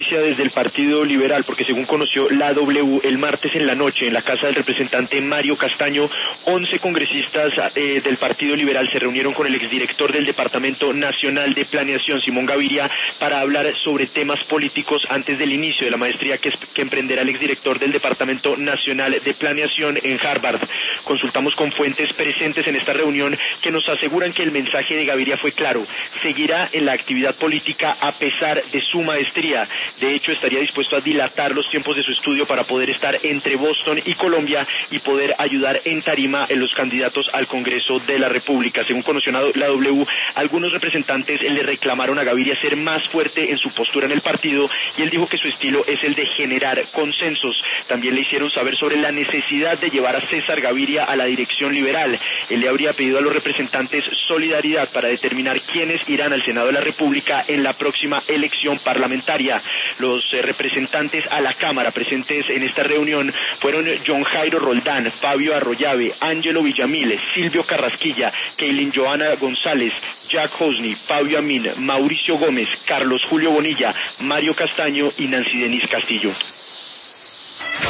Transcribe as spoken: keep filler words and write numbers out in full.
noticia desde el Partido Liberal, porque según conoció la W el martes en la noche en la casa del representante Mario Castaño, once congresistas eh, del Partido Liberal se reunieron con el exdirector del Departamento Nacional de Planeación, Simón Gaviria, para hablar sobre temas políticos antes del inicio de la maestría que, que emprenderá el exdirector del Departamento Nacional de Planeación en Harvard. Consultamos con fuentes presentes en esta reunión que nos aseguran que el mensaje de Gaviria fue claro: seguirá en la actividad política a pesar de su maestría. De hecho, estaría dispuesto a dilatar los tiempos de su estudio para poder estar entre Boston y Colombia y poder ayudar en tarima en los candidatos al Congreso de la República. Según conoció la W, algunos representantes le reclamaron a Gaviria ser más fuerte en su postura en el partido y él dijo que su estilo es el de generar consensos. También le hicieron saber sobre la necesidad de llevar a César Gaviria a la dirección liberal. Él le habría pedido a los representantes solidaridad para determinar quiénes irán al Senado de la República en la próxima elección parlamentaria. Los eh, representantes a la Cámara presentes en esta reunión fueron John Jairo Roldán, Fabio Arroyave, Ángelo Villamil, Silvio Carrasquilla, Keilin Joana González, Jack Hosni, Fabio Amin, Mauricio Gómez, Carlos Julio Bonilla, Mario Castaño y Nancy Denis Castillo.